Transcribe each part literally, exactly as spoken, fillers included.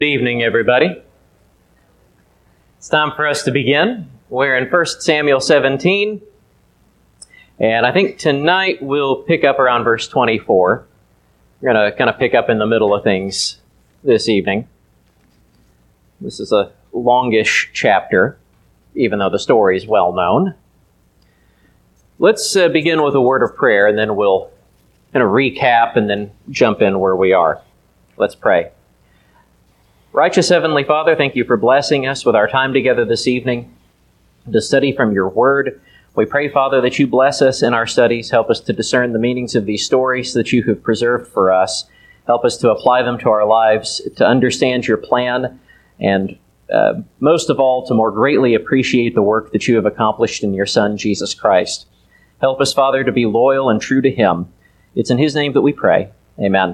Good evening, everybody. It's time for us to begin. We're in First Samuel seventeen, and I think tonight we'll pick up around verse twenty-four. We're going to kind of pick up in the middle of things this evening. This is a longish chapter, even though the story is well known. Let's uh, begin with a word of prayer, and then we'll kind of recap and then jump in where we are. Let's pray. Righteous Heavenly Father, thank you for blessing us with our time together this evening to study from your word. We pray, Father, that you bless us in our studies. Help us to discern the meanings of these stories that you have preserved for us. Help us to apply them to our lives, to understand your plan, and uh, most of all, to more greatly appreciate the work that you have accomplished in your Son, Jesus Christ. Help us, Father, to be loyal and true to him. It's in his name that we pray. Amen.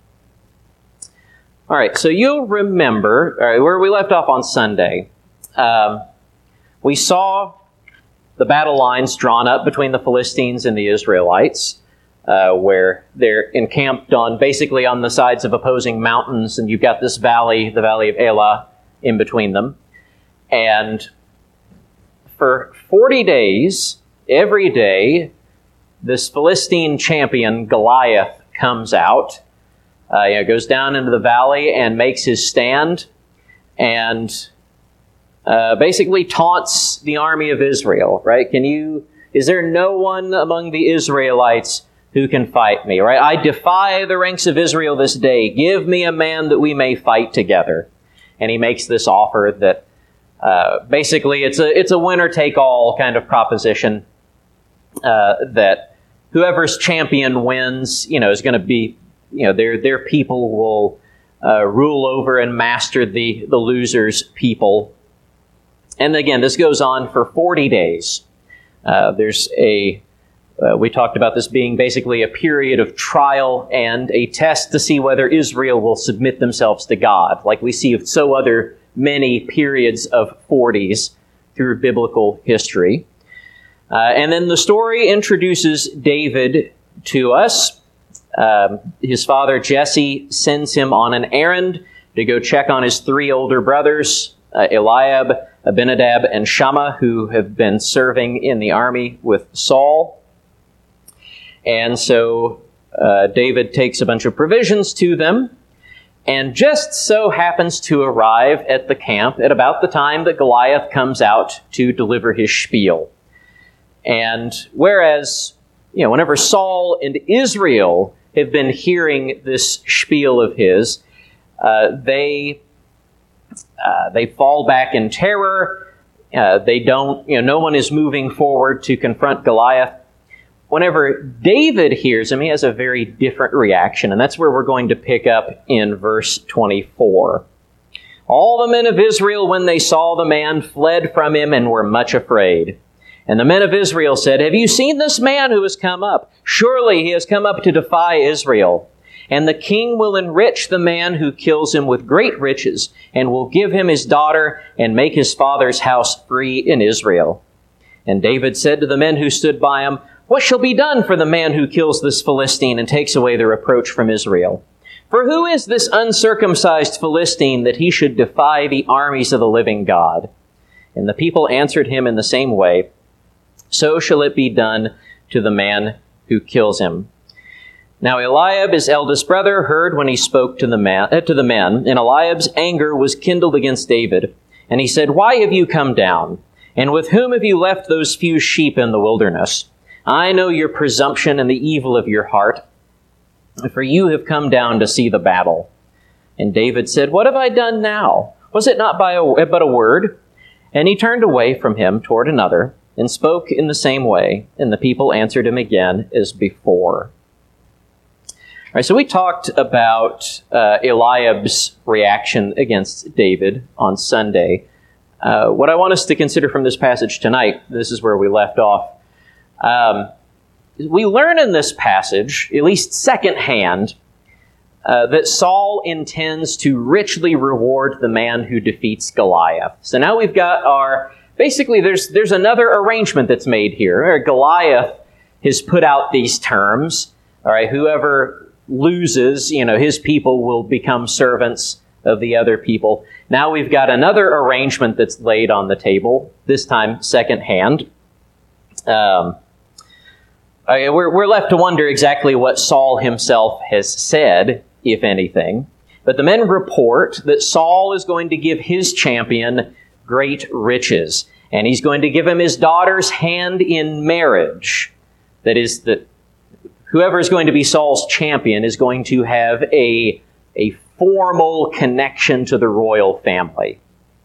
All right, so you'll remember all right, where we left off on Sunday. Um, we saw the battle lines drawn up between the Philistines and the Israelites, uh, where they're encamped on basically on the sides of opposing mountains, and you've got this valley, the valley of Elah, in between them. And for forty days, every day, this Philistine champion, Goliath, comes out. Uh, you know, goes down into the valley and makes his stand and uh, basically taunts the army of Israel, right? Can you, is there no one among the Israelites who can fight me, right? I defy the ranks of Israel this day. Give me a man that we may fight together. And he makes this offer that uh, basically it's a, it's a winner-take-all kind of proposition uh, that whoever's champion wins, you know, is going to be You know, their their people will uh, rule over and master the, the loser's people. And again, this goes on for forty days. Uh, there's a, uh, we talked about this being basically a period of trial and a test to see whether Israel will submit themselves to God, like we see of so other many periods of forties through biblical history. Uh, and then the story introduces David to us. Um, his father, Jesse, sends him on an errand to go check on his three older brothers, uh, Eliab, Abinadab, and Shammah, who have been serving in the army with Saul. And so uh, David takes a bunch of provisions to them, and just so happens to arrive at the camp at about the time that Goliath comes out to deliver his spiel. And whereas, you know, whenever Saul and Israel have been hearing this spiel of his, uh, they uh, they fall back in terror. Uh, they don't, you know, no one is moving forward to confront Goliath. Whenever David hears him, he has a very different reaction, and that's where we're going to pick up in verse twenty-four. All the men of Israel, when they saw the man, fled from him and were much afraid. And the men of Israel said, "Have you seen this man who has come up? Surely he has come up to defy Israel. And the king will enrich the man who kills him with great riches, and will give him his daughter, and make his father's house free in Israel." And David said to the men who stood by him, "What shall be done for the man who kills this Philistine and takes away the reproach from Israel? For who is this uncircumcised Philistine that he should defy the armies of the living God?" And the people answered him in the same way, "So shall it be done to the man who kills him." Now Eliab, his eldest brother, heard when he spoke to the, man, uh, to the men, and Eliab's anger was kindled against David. And he said, "Why have you come down? And with whom have you left those few sheep in the wilderness? I know your presumption and the evil of your heart, for you have come down to see the battle." And David said, "What have I done now? Was it not by a, but a word?" And he turned away from him toward another, and spoke in the same way, and the people answered him again as before. All right, so we talked about uh, Eliab's reaction against David on Sunday. Uh, what I want us to consider from this passage tonight, this is where we left off, um, we learn in this passage, at least secondhand, uh, that Saul intends to richly reward the man who defeats Goliath. So now we've got our Basically, there's there's another arrangement that's made here. Goliath has put out these terms. All right, whoever loses, you know, his people will become servants of the other people. Now we've got another arrangement that's laid on the table, this time secondhand. Um, we're, we're left to wonder exactly what Saul himself has said, if anything. But the men report that Saul is going to give his champion great riches, and he's going to give him his daughter's hand in marriage. That is, that whoever is going to be Saul's champion is going to have a, a formal connection to the royal family.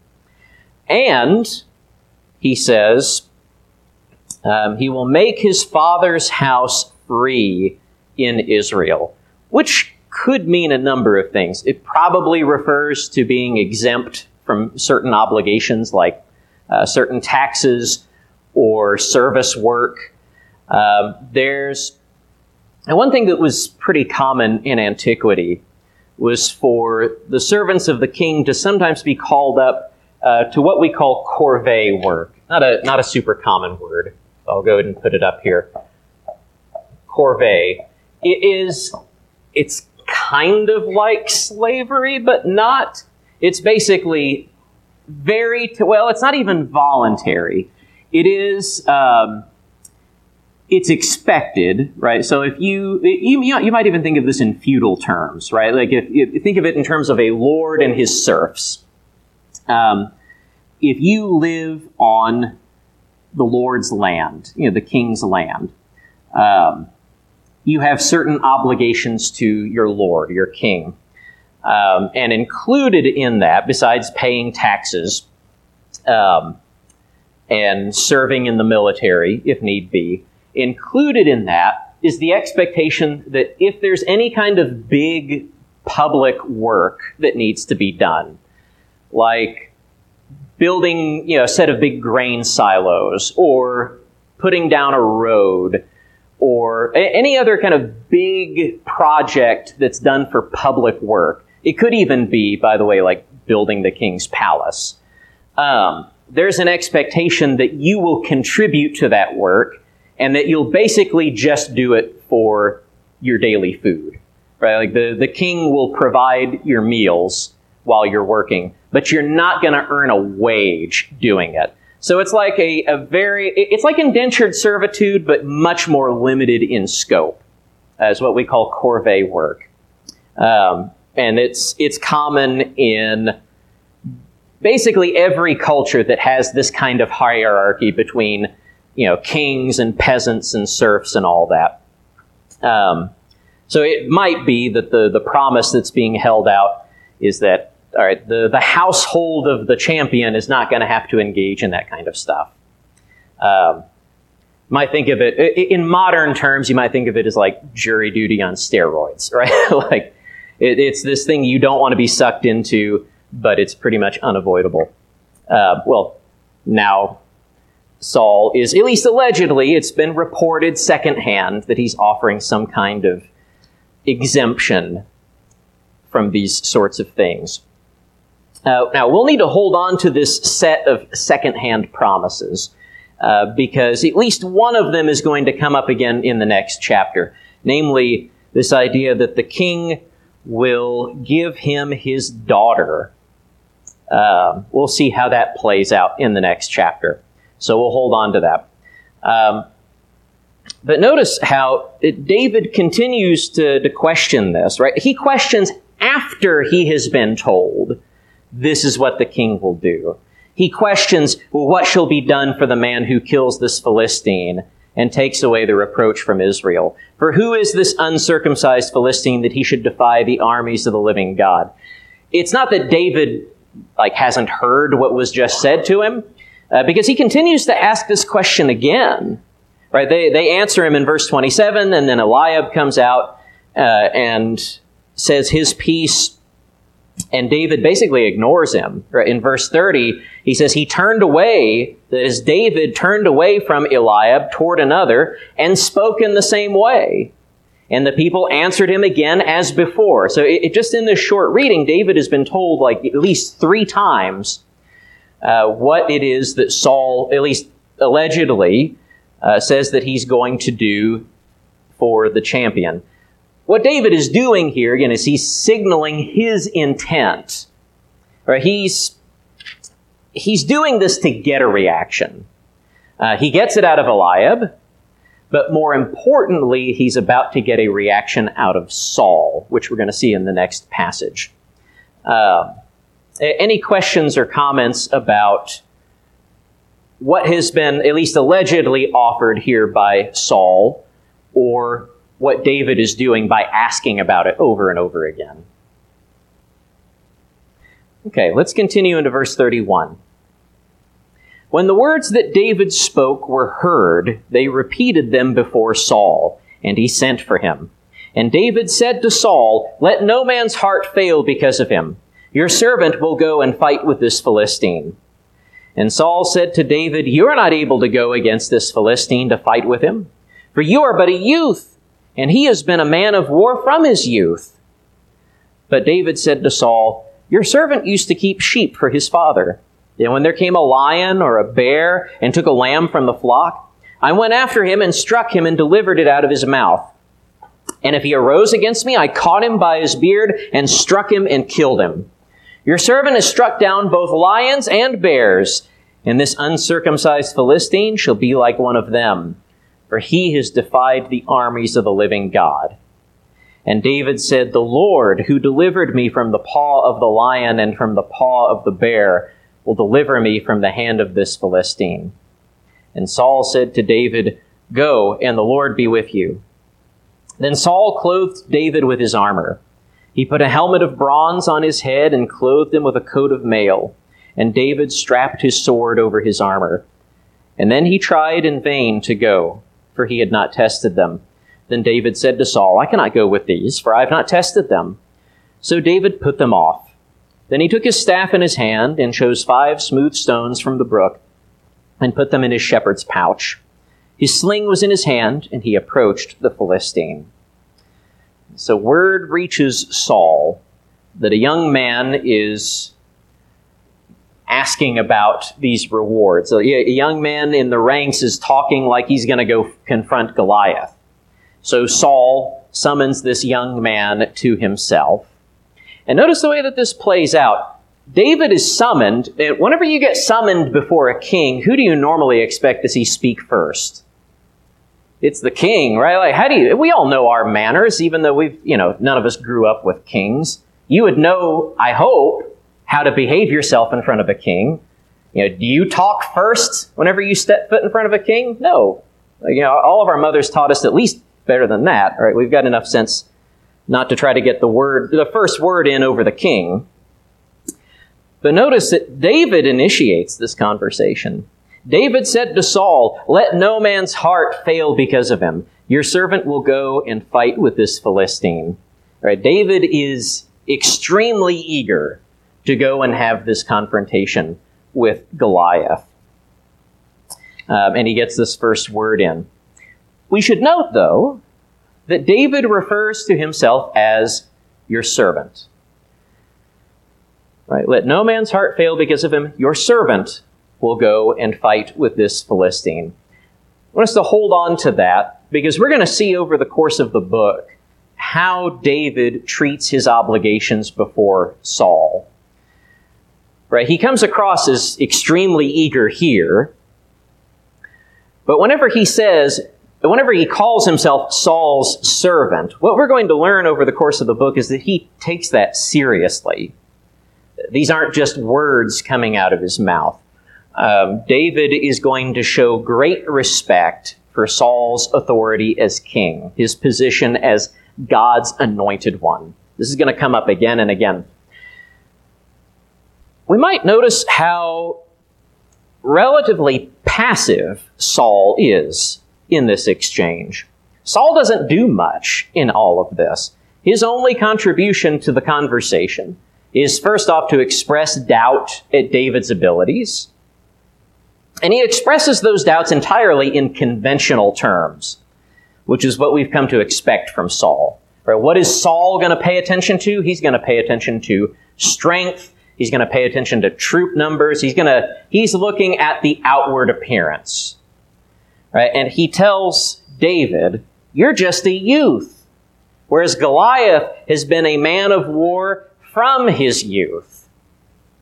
And, he says, um, he will make his father's house free in Israel, which could mean a number of things. It probably refers to being exempt from certain obligations like uh, certain taxes or service work. Uh, there's and one thing that was pretty common in antiquity was for the servants of the king to sometimes be called up uh, to what we call corvée work. Not a not a super common word. I'll go ahead and put it up here. Corvée. It is, it's kind of like slavery, but not. It's basically very, t- well, it's not even voluntary. It is, um, it's expected, right? So if you, you, you might even think of this in feudal terms, right? Like if, if think of it in terms of a lord and his serfs. Um, if you live on the lord's land, you know, the king's land, um, you have certain obligations to your lord, your king. Um, and included in that, besides paying taxes um, and serving in the military, if need be, included in that is the expectation that if there's any kind of big public work that needs to be done, like building, you know, a set of big grain silos, or putting down a road, or a- any other kind of big project that's done for public work. It could even be, by the way, like building the king's palace. Um, there's an expectation that you will contribute to that work, and that you'll basically just do it for your daily food, right? Like the, the king will provide your meals while you're working, but you're not going to earn a wage doing it. So it's like a, a very, it's like indentured servitude, but much more limited in scope, as what we call corvée work. Um, and it's, it's common in basically every culture that has this kind of hierarchy between, you know, kings and peasants and serfs and all that. Um, so it might be that the, the promise that's being held out is that, all right, the, the household of the champion is not going to have to engage in that kind of stuff. Um, might think of it, in modern terms, you might think of it as like jury duty on steroids, right? Like, it, it's this thing you don't want to be sucked into, but it's pretty much unavoidable. Uh, well, now Saul is, at least allegedly, it's been reported secondhand that he's offering some kind of exemption from these sorts of things. Uh, now, we'll need to hold on to this set of secondhand promises uh, because at least one of them is going to come up again in the next chapter. Namely, this idea that the king will give him his daughter. Uh, we'll see how that plays out in the next chapter. So we'll hold on to that. Um, but notice how it, David continues to, to question this, right? He questions after he has been told this is what the king will do. He questions, well, what shall be done for the man who kills this Philistine and takes away the reproach from Israel? For who is this uncircumcised Philistine that he should defy the armies of the living God? It's not that David like hasn't heard what was just said to him, uh, because he continues to ask this question again. Right? They they answer him in verse twenty-seven, and then Eliab comes out uh, and says his piece. And David basically ignores him. In verse thirty, he says he turned away, that is, David turned away from Eliab toward another and spoke in the same way. And the people answered him again as before. So it, it just in this short reading, David has been told like at least three times uh, what it is that Saul, at least allegedly, uh, says that he's going to do for the champion. What David is doing here, again, is he's signaling his intent Right? He's, he's doing this to get a reaction. Uh, he gets it out of Eliab, but more importantly, he's about to get a reaction out of Saul, which we're going to see in the next passage. Uh, any questions or comments about what has been at least allegedly offered here by Saul, or what David is doing by asking about it over and over again? Okay, let's continue into verse thirty-one. When the words that David spoke were heard, they repeated them before Saul, and he sent for him. And David said to Saul, "Let no man's heart fail because of him. Your servant will go and fight with this Philistine." And Saul said to David, "You are not able to go against this Philistine to fight with him, for you are but a youth, and he has been a man of war from his youth." But David said to Saul, "Your servant used to keep sheep for his father. And when there came a lion or a bear and took a lamb from the flock, I went after him and struck him and delivered it out of his mouth. And if he arose against me, I caught him by his beard and struck him and killed him. Your servant has struck down both lions and bears, and this uncircumcised Philistine shall be like one of them, for he has defied the armies of the living God." And David said, "The Lord, who delivered me from the paw of the lion and from the paw of the bear, will deliver me from the hand of this Philistine." And Saul said to David, "Go, and the Lord be with you." Then Saul clothed David with his armor. He put a helmet of bronze on his head and clothed him with a coat of mail. And David strapped his sword over his armor. And then he tried in vain to go, for he had not tested them. Then David said to Saul, "I cannot go with these, for I have not tested them." So David put them off. Then he took his staff in his hand and chose five smooth stones from the brook and put them in his shepherd's pouch. His sling was in his hand, and he approached the Philistine. So word reaches Saul that a young man is asking about these rewards. So a young man in the ranks is talking like he's going to go confront Goliath. So Saul summons this young man to himself. And notice the way that this plays out. David is summoned, and whenever you get summoned before a king, who do you normally expect to see speak first? It's the king, right? Like, how do you, we all know our manners, even though we've, you know, none of us grew up with kings. You would know, I hope, how to behave yourself in front of a king. You know, do you talk first whenever you step foot in front of a king? No. You know, all of our mothers taught us at least better than that, right? We've got enough sense not to try to get the word, the first word in over the king. But notice that David initiates this conversation. David said to Saul, "Let no man's heart fail because of him. Your servant will go and fight with this Philistine." All right, David is extremely eager to go and have this confrontation with Goliath. Um, and he gets this first word in. We should note, though, that David refers to himself as your servant. Right? Let no man's heart fail because of him. Your servant will go and fight with this Philistine. I want us to hold on to that because we're going to see over the course of the book how David treats his obligations before Saul. Right? He comes across as extremely eager here, but whenever he says, whenever he calls himself Saul's servant, what we're going to learn over the course of the book is that he takes that seriously. These aren't just words coming out of his mouth. Um, David is going to show great respect for Saul's authority as king, his position as God's anointed one. This is going to come up again and again. We might notice how relatively passive Saul is in this exchange. Saul doesn't do much in all of this. His only contribution to the conversation is first off to express doubt at David's abilities. And he expresses those doubts entirely in conventional terms, which is what we've come to expect from Saul. Right? What is Saul going to pay attention to? He's going to pay attention to strength. He's going to pay attention to troop numbers. He's going to, he's looking at the outward appearance. Right? And he tells David, "You're just a youth." Whereas Goliath has been a man of war from his youth.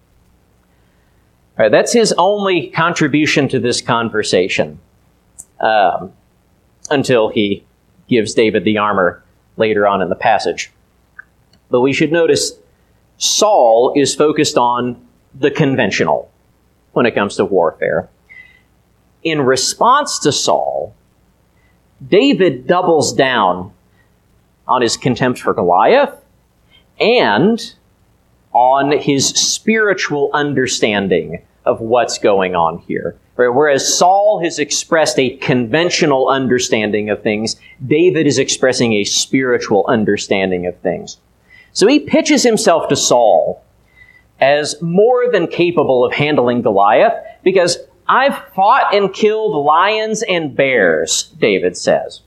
All right, that's his only contribution to this conversation um, until he gives David the armor later on in the passage. But we should notice Saul is focused on the conventional when it comes to warfare. In response to Saul, David doubles down on his contempt for Goliath and on his spiritual understanding of what's going on here. Whereas Saul has expressed a conventional understanding of things, David is expressing a spiritual understanding of things. So he pitches himself to Saul as more than capable of handling Goliath, because I've fought and killed lions and bears, David says.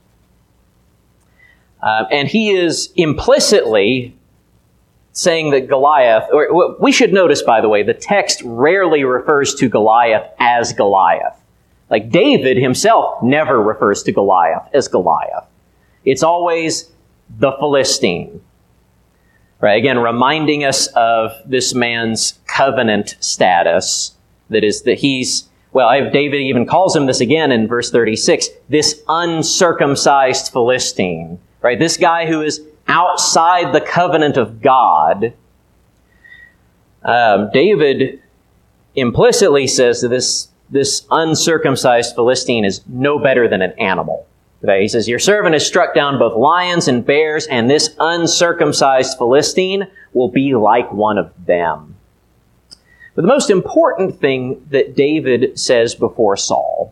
Uh, and he is implicitly saying that Goliath, or we should notice, by the way, the text rarely refers to Goliath as Goliath. Like David himself never refers to Goliath as Goliath. It's always the Philistine. Right? Again, reminding us of this man's covenant status. That is that he's, well, David even calls him this again in verse thirty-six, this uncircumcised Philistine. Right? This guy who is outside the covenant of God. Um, David implicitly says that this, this uncircumcised Philistine is no better than an animal. Okay? He says, your servant has struck down both lions and bears, and this uncircumcised Philistine will be like one of them. But the most important thing that David says before Saul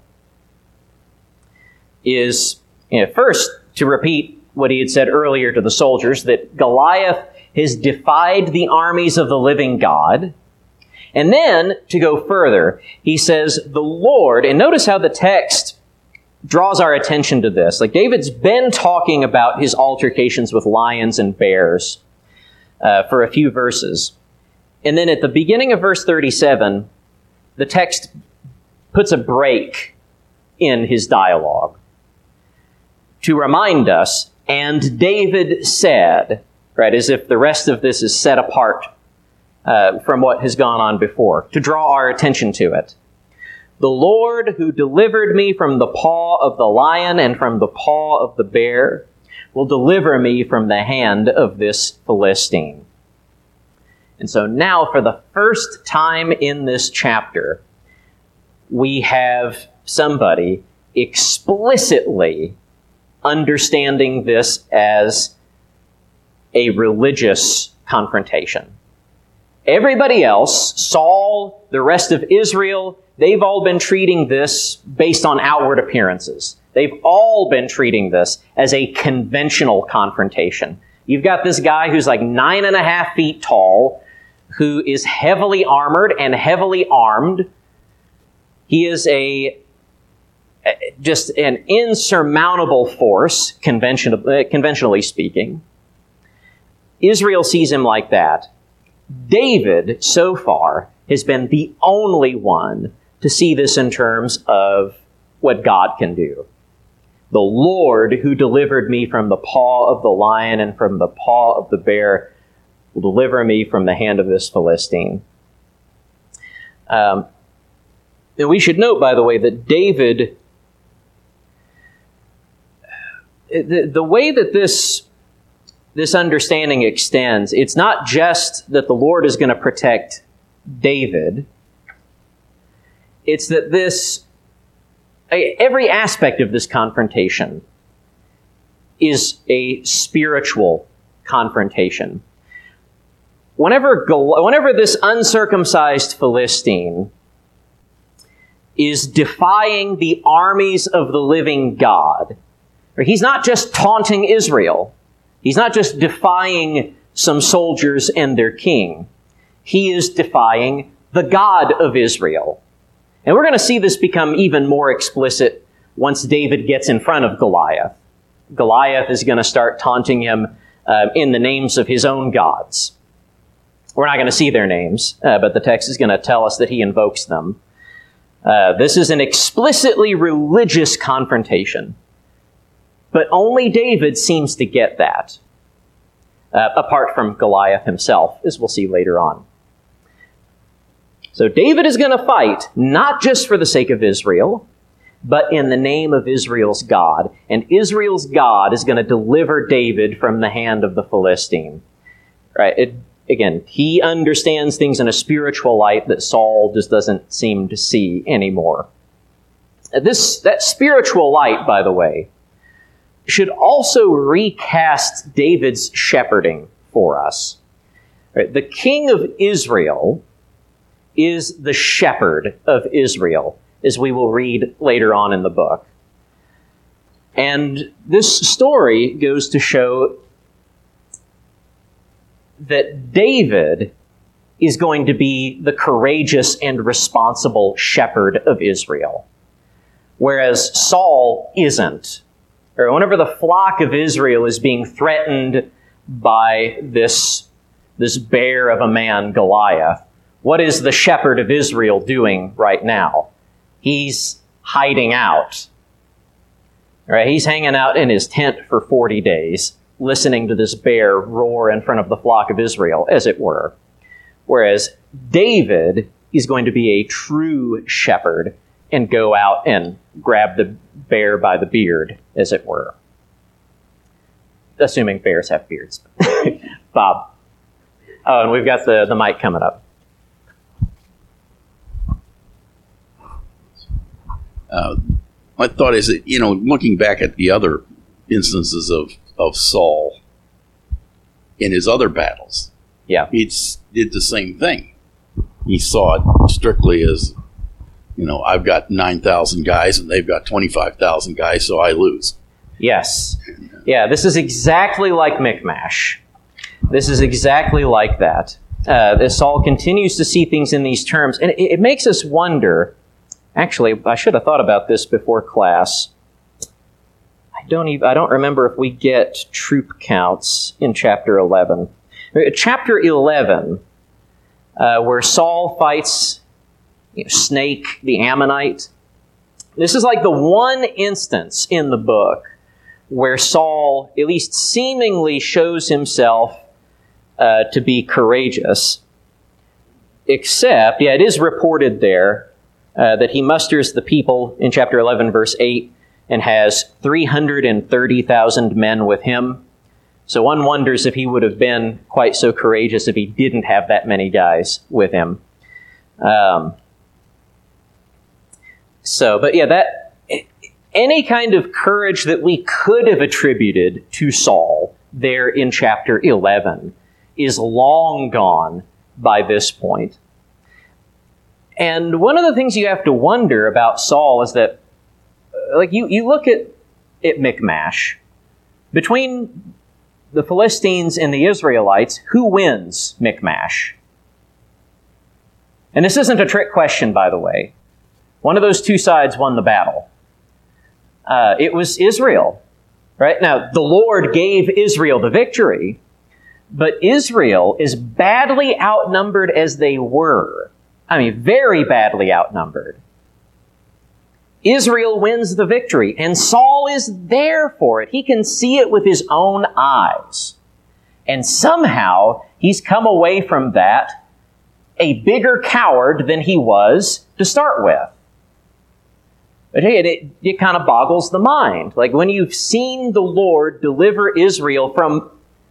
is, you know, first, to repeat what he had said earlier to the soldiers, that Goliath has defied the armies of the living God. And then, to go further, he says, the Lord, and notice how the text draws our attention to this. Like David's been talking about his altercations with lions and bears uh, for a few verses. And then at the beginning of verse thirty-seven, the text puts a break in his dialogue to remind us, and David said, right, as if the rest of this is set apart uh, from what has gone on before, to draw our attention to it. The Lord who delivered me from the paw of the lion and from the paw of the bear will deliver me from the hand of this Philistine. And so now, for the first time in this chapter, we have somebody explicitly understanding this as a religious confrontation. Everybody else, Saul, the rest of Israel, they've all been treating this based on outward appearances. They've all been treating this as a conventional confrontation. You've got this guy who's like nine and a half feet tall, who is heavily armored and heavily armed. He is a just an insurmountable force, convention, uh, conventionally speaking. Israel sees him like that. David, so far, has been the only one to see this in terms of what God can do. The Lord who delivered me from the paw of the lion and from the paw of the bear will deliver me from the hand of this Philistine. Um, and we should note, by the way, that David, the, the way that this, this understanding extends, it's not just that the Lord is going to protect David. It's that this, every aspect of this confrontation is a spiritual confrontation. Whenever, whenever this uncircumcised Philistine is defying the armies of the living God, he's not just taunting Israel. He's not just defying some soldiers and their king. He is defying the God of Israel. And we're going to see this become even more explicit once David gets in front of Goliath. Goliath is going to start taunting him uh, in the names of his own gods. We're not going to see their names, uh, but the text is going to tell us that he invokes them. Uh, this is an explicitly religious confrontation. But only David seems to get that, uh, apart from Goliath himself, as we'll see later on. So David is going to fight, not just for the sake of Israel, but in the name of Israel's God. And Israel's God is going to deliver David from the hand of the Philistine. Right? It, again, he understands things in a spiritual light that Saul just doesn't seem to see anymore. This, that spiritual light, by the way, should also recast David's shepherding for us. Right? The king of Israel is the shepherd of Israel, as we will read later on in the book. And this story goes to show that David is going to be the courageous and responsible shepherd of Israel, whereas Saul isn't. Or whenever the flock of Israel is being threatened by this, this bear of a man, Goliath, what is the shepherd of Israel doing right now? He's hiding out. Right? He's hanging out in his tent for forty days, listening to this bear roar in front of the flock of Israel, as it were. Whereas David is going to be a true shepherd and go out and grab the bear by the beard, as it were. Assuming bears have beards. Bob. Oh, and we've got the, the mic coming up. Uh, my thought is that, you know, looking back at the other instances of, of Saul in his other battles, yeah, he did the same thing. He saw it strictly as, you know, I've got nine thousand guys and they've got twenty-five thousand guys, so I lose. Yes. Yeah, this is exactly like Michmash. This is exactly like that. Uh, Saul continues to see things in these terms, and it, it makes us wonder. Actually, I should have thought about this before class. I don't even, I don't remember if we get troop counts in chapter eleven. Chapter eleven, uh, where Saul fights you know, Snake, the Ammonite. This is like the one instance in the book where Saul, at least seemingly, shows himself uh, to be courageous. Except, yeah, it is reported there uh, that he musters the people in chapter eleven, verse eight, and has three hundred thirty thousand men with him. So one wonders if he would have been quite so courageous if he didn't have that many guys with him. Um, so, but yeah, that any kind of courage that we could have attributed to Saul there in chapter eleven is long gone by this point. And one of the things you have to wonder about Saul is that, like, you, you look at, at Michmash, between the Philistines and the Israelites, who wins Michmash? And this isn't a trick question, by the way. One of those two sides won the battle. Uh, it was Israel, right? Now, the Lord gave Israel the victory, but Israel, as badly outnumbered as they were, I mean, very badly outnumbered, Israel wins the victory, and Saul is there for it. He can see it with his own eyes. And somehow, he's come away from that a bigger coward than he was to start with. But hey, it, it kind of boggles the mind. Like when you've seen the Lord deliver Israel from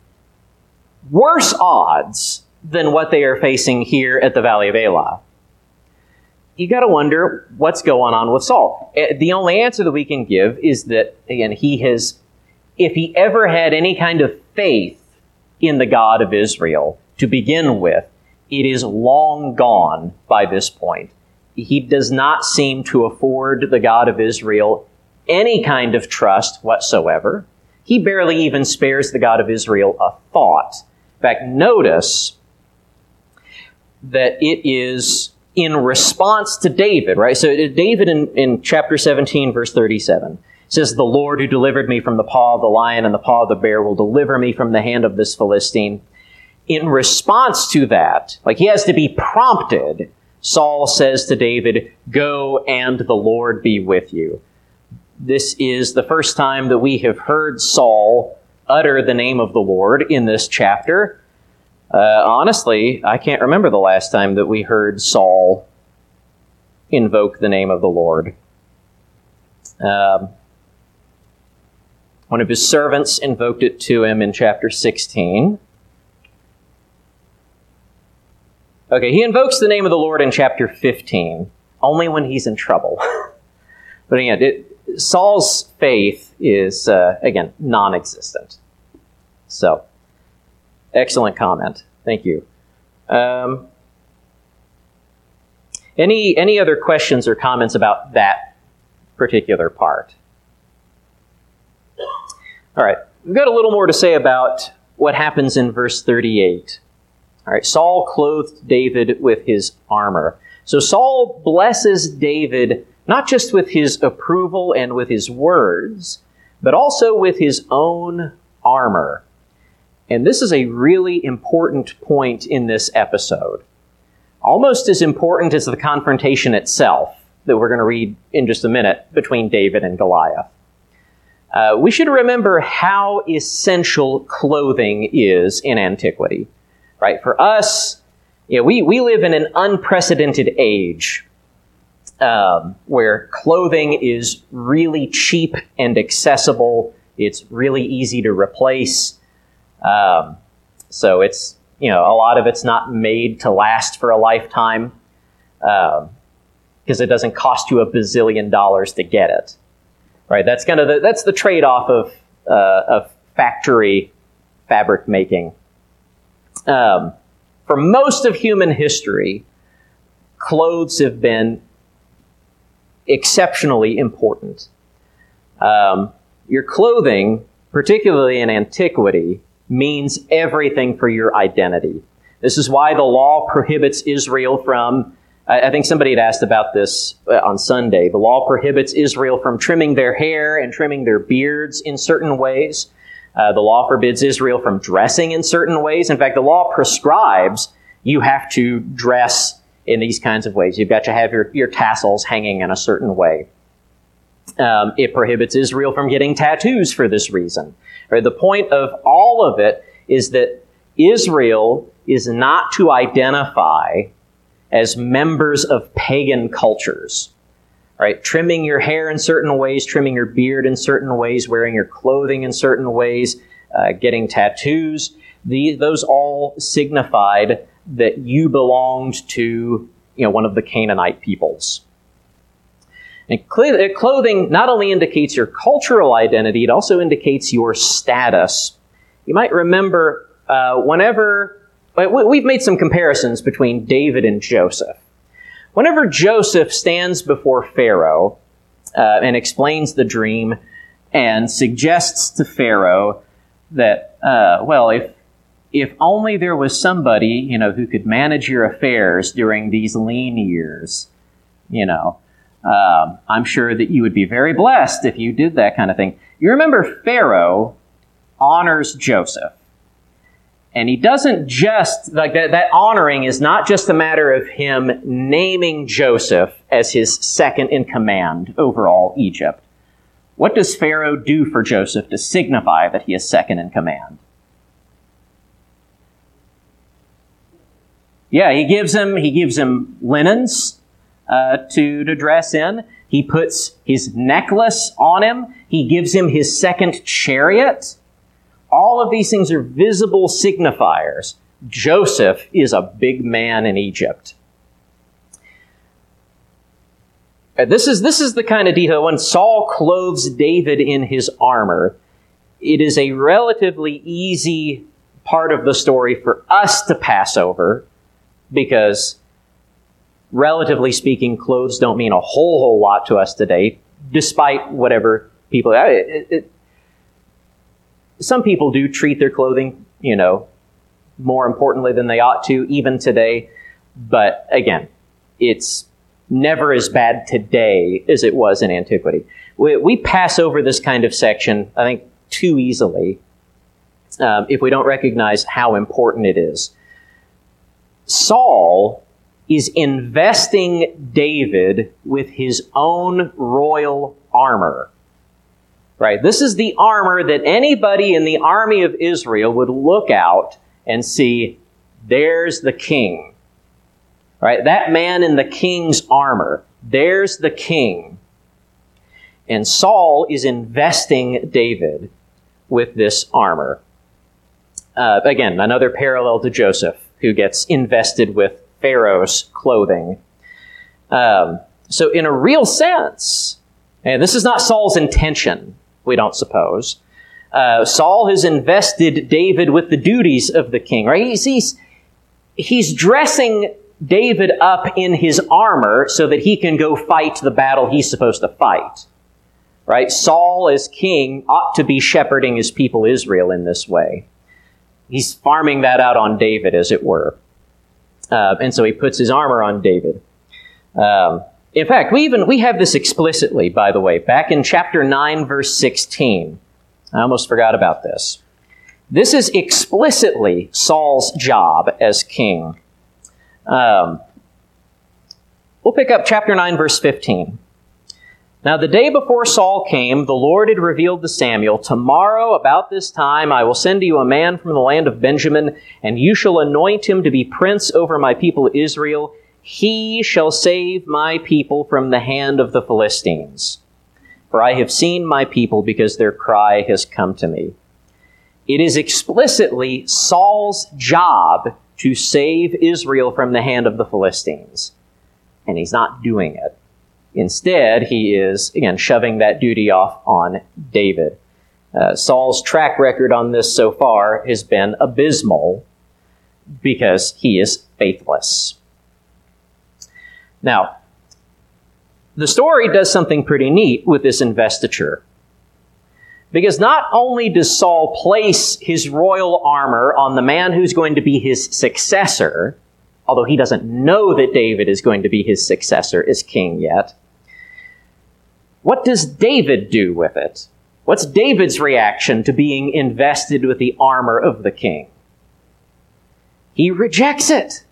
worse odds than what they are facing here at the Valley of Elah, you got to wonder what's going on with Saul. The only answer that we can give is that, again, he has, if he ever had any kind of faith in the God of Israel to begin with, it is long gone by this point. He does not seem to afford the God of Israel any kind of trust whatsoever. He barely even spares the God of Israel a thought. In fact, notice that it is in response to David, right? So David in, in chapter seventeen, verse thirty-seven, says, "The Lord who delivered me from the paw of the lion and the paw of the bear will deliver me from the hand of this Philistine." In response to that, like he has to be prompted, Saul says to David, "Go and the Lord be with you." This is the first time that we have heard Saul utter the name of the Lord in this chapter. Uh, honestly, I can't remember the last time that we heard Saul invoke the name of the Lord. Um, one of his servants invoked it to him in chapter sixteen. Okay, he invokes the name of the Lord in chapter fifteen, only when he's in trouble. But again, it, Saul's faith is, uh, again, non-existent. So, excellent comment. Thank you. Um, any any other questions or comments about that particular part? All right, we've got a little more to say about what happens in verse thirty-eight. All right, Saul clothed David with his armor. So Saul blesses David not just with his approval and with his words, but also with his own armor. And this is a really important point in this episode. Almost as important as the confrontation itself that we're going to read in just a minute between David and Goliath. Uh, we should remember how essential clothing is in antiquity. Right? For us, you know, we, we live in an unprecedented age um, where clothing is really cheap and accessible. It's really easy to replace. Um, so it's, you know, a lot of it's not made to last for a lifetime because um, it doesn't cost you a bazillion dollars to get it. Right? That's kind of the, that's the trade-off of, uh, of factory fabric making. Um, for most of human history, clothes have been exceptionally important. Um, your clothing, particularly in antiquity, means everything for your identity. This is why the law prohibits Israel from, I, I think somebody had asked about this on Sunday, the law prohibits Israel from trimming their hair and trimming their beards in certain ways. Uh, the law forbids Israel from dressing in certain ways. In fact, the law prescribes you have to dress in these kinds of ways. You've got to have your, your tassels hanging in a certain way. Um, it prohibits Israel from getting tattoos for this reason. Right? The point of all of it is that Israel is not to identify as members of pagan cultures. Right? Trimming your hair in certain ways, trimming your beard in certain ways, wearing your clothing in certain ways, uh, getting tattoos. The, those all signified that you belonged to, you know, one of the Canaanite peoples. And cl- clothing not only indicates your cultural identity, it also indicates your status. You might remember uh, whenever, we've made some comparisons between David and Joseph. Whenever Joseph stands before Pharaoh uh, and explains the dream and suggests to Pharaoh that, uh, well, if if only there was somebody, you know, who could manage your affairs during these lean years, you know, um, I'm sure that you would be very blessed if you did that kind of thing. You remember Pharaoh honors Joseph. And he doesn't just, like that, that honoring is not just a matter of him naming Joseph as his second in command over all Egypt. What does Pharaoh do for Joseph to signify that he is second in command? Yeah, he gives him, he gives him linens uh, to, to dress in. He puts his necklace on him. He gives him his second chariot. All of these things are visible signifiers. Joseph is a big man in Egypt. This is, this is the kind of detail. When Saul clothes David in his armor, it is a relatively easy part of the story for us to pass over because, relatively speaking, clothes don't mean a whole, whole lot to us today, despite whatever people... It, it, Some people do treat their clothing, you know, more importantly than they ought to, even today. But again, it's never as bad today as it was in antiquity. We, we pass over this kind of section, I think, too easily um, if we don't recognize how important it is. Saul is investing David with his own royal armor. Right? This is the armor that anybody in the army of Israel would look out and see, there's the king. Right? That man in the king's armor, there's the king. And Saul is investing David with this armor. Uh, again, another parallel to Joseph, who gets invested with Pharaoh's clothing. Um, so in a real sense, and this is not Saul's intention, we don't suppose, uh, Saul has invested David with the duties of the king, right? He's, he's, he's dressing David up in his armor so that he can go fight the battle he's supposed to fight, right? Saul, as king, ought to be shepherding his people Israel in this way. He's farming that out on David, as it were. Uh, and so he puts his armor on David. Um, in fact, we even we have this explicitly, by the way, back in chapter nine, verse sixteen. I almost forgot about this. This is explicitly Saul's job as king. Um, we'll pick up chapter nine, verse fifteen. Now the day before Saul came, the Lord had revealed to Samuel, "Tomorrow about this time I will send to you a man from the land of Benjamin, and you shall anoint him to be prince over my people Israel. He shall save my people from the hand of the Philistines. For I have seen my people because their cry has come to me." It is explicitly Saul's job to save Israel from the hand of the Philistines. And he's not doing it. Instead, he is, again, shoving that duty off on David. Uh, Saul's track record on this so far has been abysmal because he is faithless. Now, the story does something pretty neat with this investiture. Because not only does Saul place his royal armor on the man who's going to be his successor, although he doesn't know that David is going to be his successor as king yet, what does David do with it? What's David's reaction to being invested with the armor of the king? He rejects it.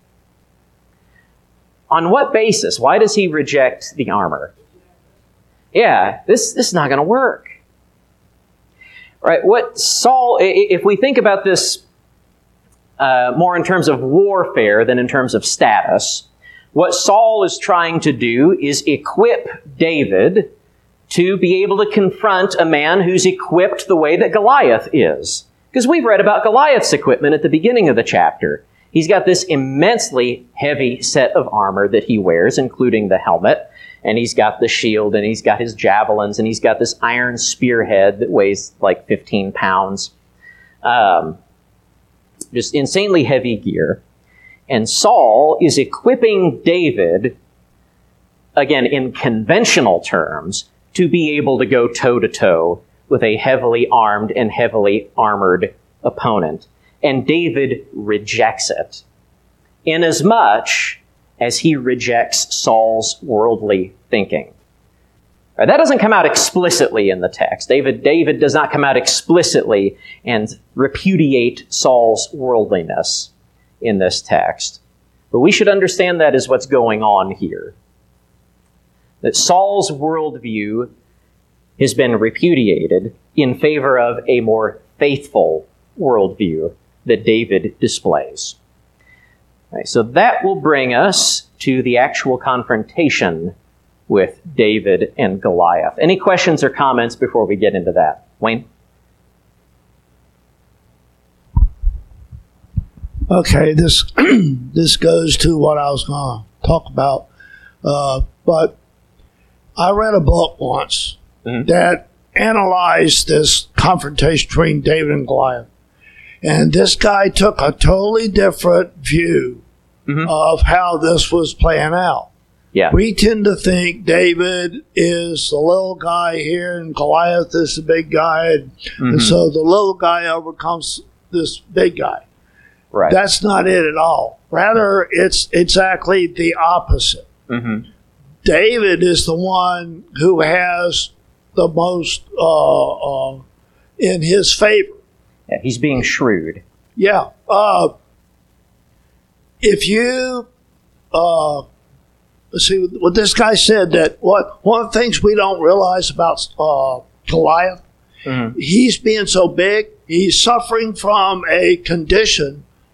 On what basis? Why does he reject the armor? Yeah, this, this is not going to work. Right? What Saul, if we think about this uh, more in terms of warfare than in terms of status, what Saul is trying to do is equip David to be able to confront a man who's equipped the way that Goliath is. Because we've read about Goliath's equipment at the beginning of the chapter. He's got this immensely heavy set of armor that he wears, including the helmet. And he's got the shield, and he's got his javelins, and he's got this iron spearhead that weighs like fifteen pounds. Um, just insanely heavy gear. And Saul is equipping David, again, in conventional terms, to be able to go toe-to-toe with a heavily armed and heavily armored opponent. And David rejects it, inasmuch as he rejects Saul's worldly thinking. Right, that doesn't come out explicitly in the text. David, David does not come out explicitly and repudiate Saul's worldliness in this text. But we should understand that as what's going on here. That Saul's worldview has been repudiated in favor of a more faithful worldview that David displays. Right, so that will bring us to the actual confrontation with David and Goliath. Any questions or comments before we get into that? Wayne? Okay, this this goes to what I was going to talk about. Uh, but I read a book once mm-hmm. that analyzed this confrontation between David and Goliath. And this guy took a totally different view mm-hmm. of how this was playing out. Yeah. We tend to think David is the little guy here and Goliath is the big guy. And, mm-hmm. and so the little guy overcomes this big guy. Right. That's not it at all. Rather, it's exactly the opposite. Mm-hmm. David is the one who has the most uh, uh, in his favor. Yeah, he's being shrewd. Yeah. Uh, if you, uh, let's see what this guy said, that what one of the things we don't realize about uh, Goliath, mm-hmm. he's being so big, he's suffering from a condition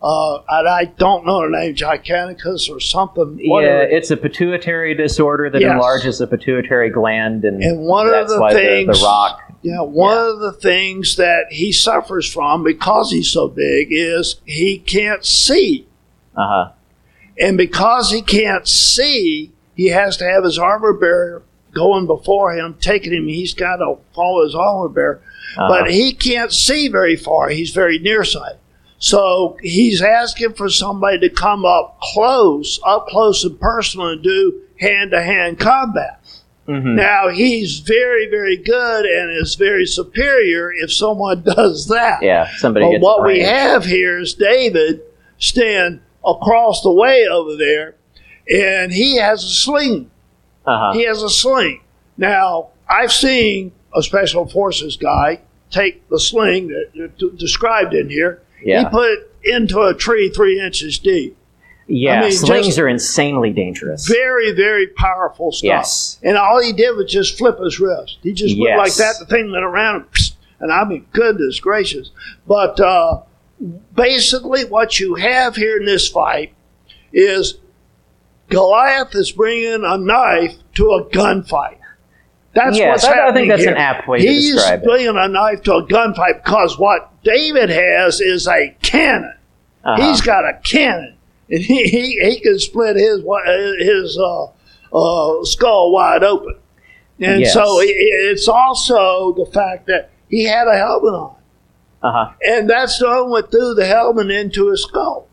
Uh, and I don't know the name, Giganticus or something. Yeah, it's a pituitary disorder that yes. enlarges the pituitary gland, and, and one that's of the why things, the, the rock. Yeah, one yeah. of the things that he suffers from because he's so big is he can't see. Uh huh. And because he can't see, he has to have his armor bearer going before him, taking him. He's got to follow his armor bearer. Uh-huh. But he can't see very far. He's very nearsighted. So he's asking for somebody to come up close, up close and personal and do hand-to-hand combat. Mm-hmm. Now, he's very, very good and is very superior if someone does that. Yeah, somebody but gets what we range. have here is David stand across the way over there, and he has a sling. Uh-huh. He has a sling. Now, I've seen a special forces guy take the sling that that described in here. Yeah. He put it into a tree three inches deep. Yeah, I mean, slings just are insanely dangerous. Very, very powerful stuff. Yes. And all he did was just flip his wrist. He just went Yes. like that. The thing went around him. And I mean, goodness gracious. But uh, basically what you have here in this fight is Goliath is bringing a knife to a gunfight. That's yes, what's I, happening I think that's here. an apt way He's to describe it. bringing a knife to a gunfight because what David has is a cannon. Uh-huh. He's got a cannon, and he he, he can split his his uh, uh, skull wide open. And Yes. so it, it's also the fact that he had a helmet on, Uh-huh. and that stone went through the helmet into his skull.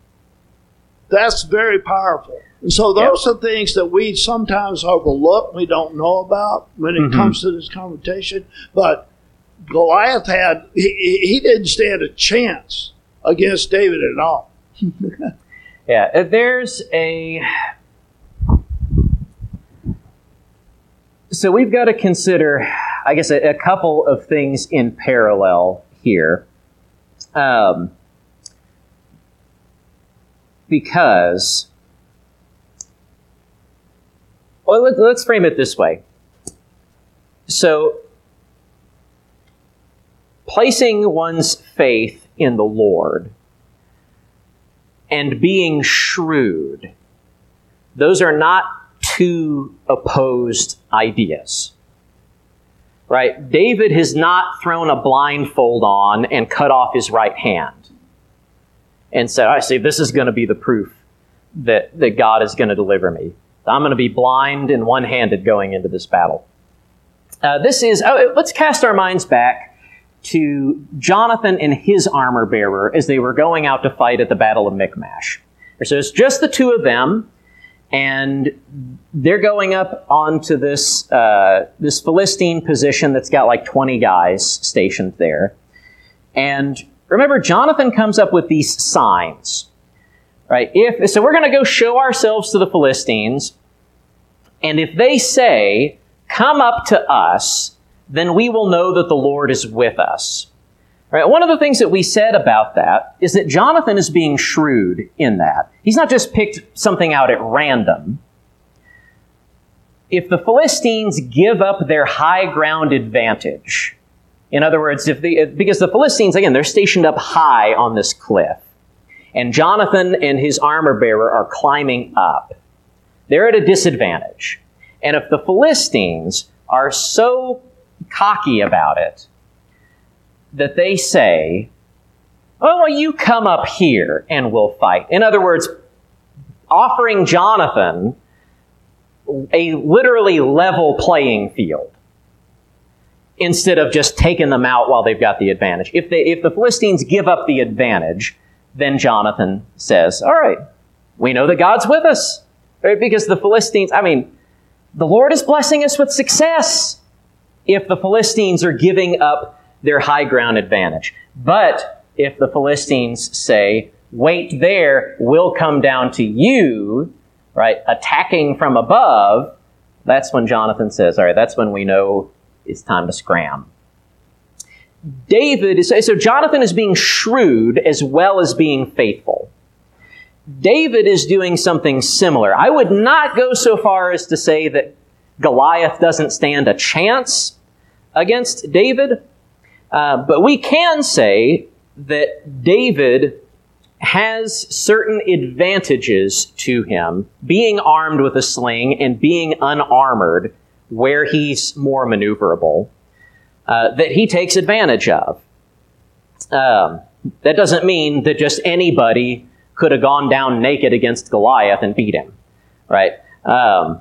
That's very powerful. And so those Yep. are things that we sometimes overlook, we don't know about when it Mhm. comes to this conversation. But Goliath had, he, he didn't stand a chance against David at all. Yeah, uh, there's a... So we've got to consider, I guess, a, a couple of things in parallel here. Um, because... Well, let, let's frame it this way. So, placing one's faith in the Lord and being shrewd, those are not two opposed ideas. Right? David has not thrown a blindfold on and cut off his right hand and said, I see, this is going to be the proof that, that God is going to deliver me. I'm going to be blind and one-handed going into this battle. Uh, this is, oh, let's cast our minds back to Jonathan and his armor bearer as they were going out to fight at the Battle of Michmash. So it's just the two of them, and they're going up onto this, uh, this Philistine position that's got like twenty guys stationed there. And remember, Jonathan comes up with these signs. Right? If so, we're going to go show ourselves to the Philistines, and if they say, "Come up to us," then we will know that the Lord is with us. Right? One of the things that we said about that is that Jonathan is being shrewd in that. He's not just picked something out at random. If the Philistines give up their high ground advantage, in other words, if the because the Philistines, again, they're stationed up high on this cliff, and Jonathan and his armor bearer are climbing up. They're at a disadvantage. And if the Philistines are so cocky about it that they say, oh, well, you come up here and we'll fight. In other words, offering Jonathan a literally level playing field instead of just taking them out while they've got the advantage. If they, if the Philistines give up the advantage, then Jonathan says, all right, we know that God's with us. Right? Because the Philistines, I mean, the Lord is blessing us with success if the Philistines are giving up their high ground advantage. But if the Philistines say, wait there, we'll come down to you, right, attacking from above, that's when Jonathan says, all right, that's when we know it's time to scram. David is, so Jonathan is being shrewd as well as being faithful. David is doing something similar. I would not go so far as to say that Goliath doesn't stand a chance against David, uh, but we can say that David has certain advantages to him, being armed with a sling and being unarmored, where he's more maneuverable, uh, that he takes advantage of. Um, that doesn't mean that just anybody could have gone down naked against Goliath and beat him, right? Um,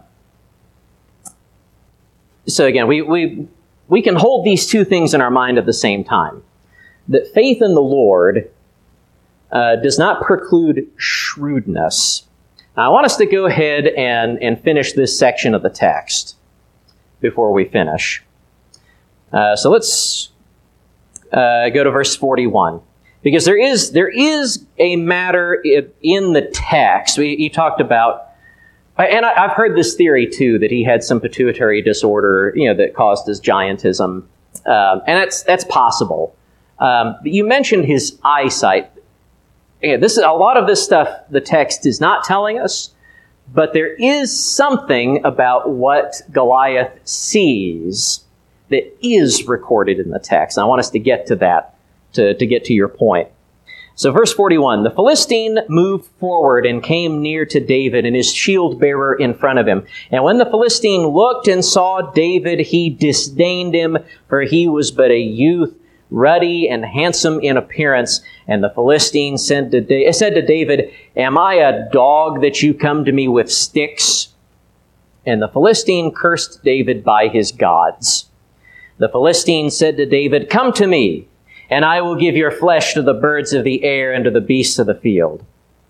so again, we, we, we can hold these two things in our mind at the same time. That faith in the Lord uh, does not preclude shrewdness. Now, I want us to go ahead and, and finish this section of the text before we finish. Uh, so let's uh, go to verse forty-one. Because there is there is a matter in the text. We, he talked about, and I, I've heard this theory too, that he had some pituitary disorder, you know, that caused his giantism. Um, and that's that's possible. Um, but you mentioned his eyesight. Again, this is a lot of this stuff the text is not telling us, but there is something about what Goliath sees that is recorded in the text. And I want us to get to that, to, to get to your point. So verse forty-one, the Philistine moved forward and came near to David and his shield bearer in front of him. And when the Philistine looked and saw David, he disdained him, for he was but a youth, ruddy and handsome in appearance. And the Philistine said to, da- said to David, "Am I a dog that you come to me with sticks?" And the Philistine cursed David by his gods. The Philistine said to David, "Come to me, and I will give your flesh to the birds of the air and to the beasts of the field."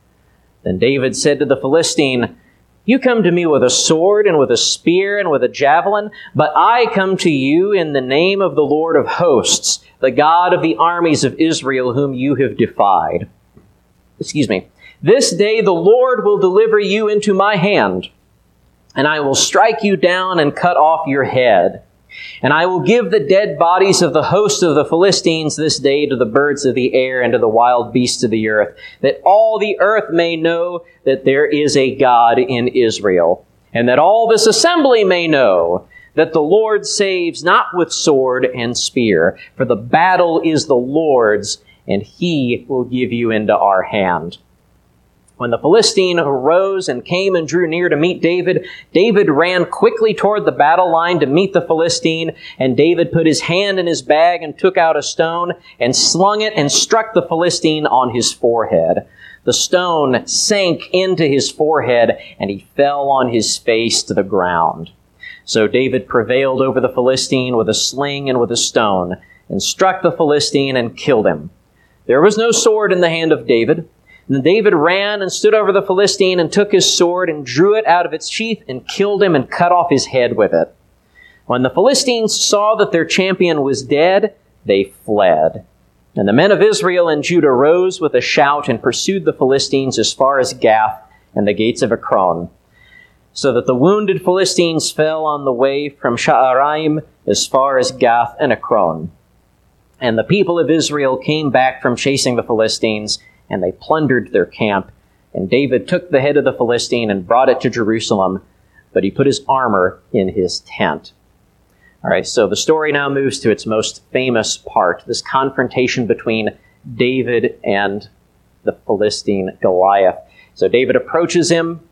Then David said to the Philistine, "You come to me with a sword and with a spear and with a javelin, but I come to you in the name of the Lord of hosts, the God of the armies of Israel, whom you have defied." Excuse me. "This day the Lord will deliver you into my hand, and I will strike you down and cut off your head. And I will give the dead bodies of the host of the Philistines this day to the birds of the air and to the wild beasts of the earth, that all the earth may know that there is a God in Israel, and that all this assembly may know that the Lord saves not with sword and spear, for the battle is the Lord's, and he will give you into our hand." When the Philistine arose and came and drew near to meet David, David ran quickly toward the battle line to meet the Philistine, and David put his hand in his bag and took out a stone and slung it and struck the Philistine on his forehead. The stone sank into his forehead, and he fell on his face to the ground. So David prevailed over the Philistine with a sling and with a stone, and struck the Philistine and killed him. There was no sword in the hand of David. And David ran and stood over the Philistine and took his sword and drew it out of its sheath and killed him and cut off his head with it. When the Philistines saw that their champion was dead, they fled. And the men of Israel and Judah rose with a shout and pursued the Philistines as far as Gath and the gates of Ekron, so that the wounded Philistines fell on the way from Sha'araim as far as Gath and Ekron. And the people of Israel came back from chasing the Philistines, and they plundered their camp. And David took the head of the Philistine and brought it to Jerusalem, but he put his armor in his tent. All right, so the story now moves to its most famous part, this confrontation between David and the Philistine Goliath. So David approaches him,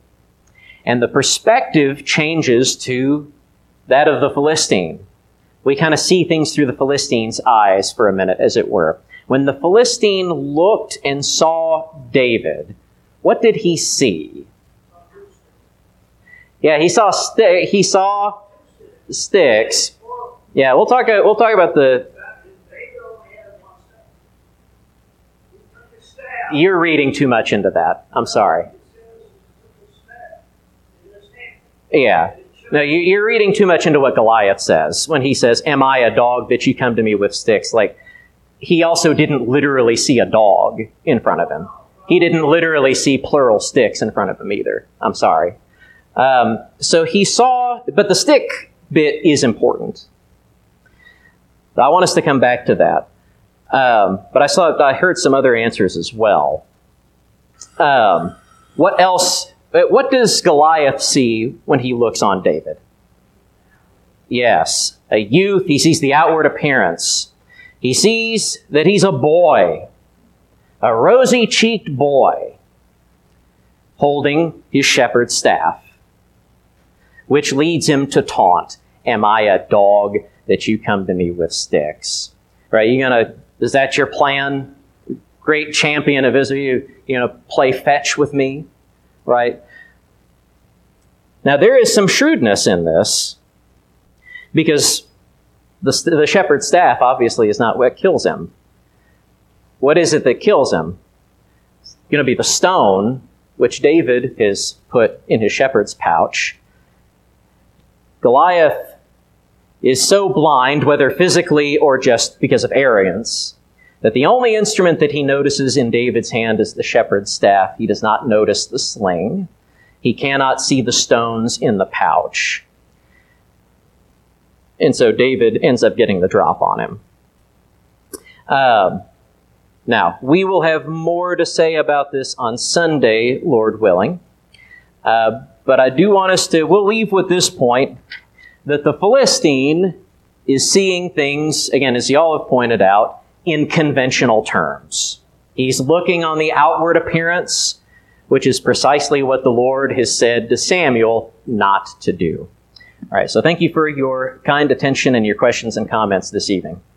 and the perspective changes to that of the Philistine. We kind of see things through the Philistine's eyes for a minute, as it were. When the Philistine looked and saw David, what did he see? Yeah, he saw sti- he saw sticks. Yeah, we'll talk. We'll talk about the. You're reading too much into that. I'm sorry. Yeah. No, you, you're reading too much into what Goliath says when he says, "Am I a dog that you come to me with sticks?" Like, he also didn't literally see a dog in front of him. He didn't literally see plural sticks in front of him either. I'm sorry. Um, so he saw, but the stick bit is important. I want us to come back to that. Um, but I saw, I heard some other answers as well. Um, what else? What does Goliath see when he looks on David? Yes, a youth. He sees the outward appearance. He sees that he's a boy. a rosy-cheeked boy holding his shepherd's staff, which leads him to taunt, "Am I a dog that you come to me with sticks?" Right? You gonna, is that your plan? Great champion of Israel, you, you gonna play fetch with me? Right? Now there is some shrewdness in this, because the, the shepherd's staff obviously is not what kills him. What is it that kills him? It's going to be the stone, which David has put in his shepherd's pouch. Goliath is so blind, whether physically or just because of arrogance, that the only instrument that he notices in David's hand is the shepherd's staff. He does not notice the sling. He cannot see the stones in the pouch. And so David ends up getting the drop on him. Um, now, we will have more to say about this on Sunday, Lord willing. Uh, but I do want us to, we'll leave with this point, that the Philistine is seeing things, again, as y'all have pointed out, in conventional terms. He's looking on the outward appearance, which is precisely what the Lord has said to Samuel not to do. All right, so thank you for your kind attention and your questions and comments this evening.